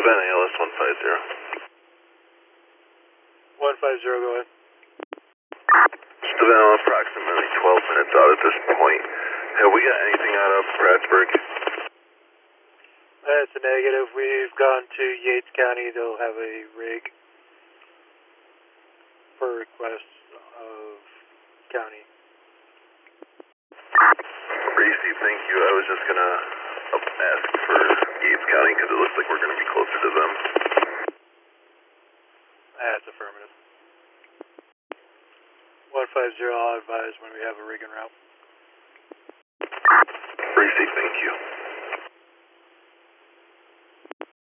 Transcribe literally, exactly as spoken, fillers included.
Savannah, A L S one five zero. one five zero, go ahead. Savannah, approximately twelve minutes out at this point. Have we got anything out of Prattsburg? That's a negative. We've gone to Yates County. They'll have a rig per request of county. Reese, thank you. I was just going to ask for Yates County because it looks like we're going to be closer to them. That's affirmative. one five zero, I'll advise when we have a rig en route. Reese, thank you.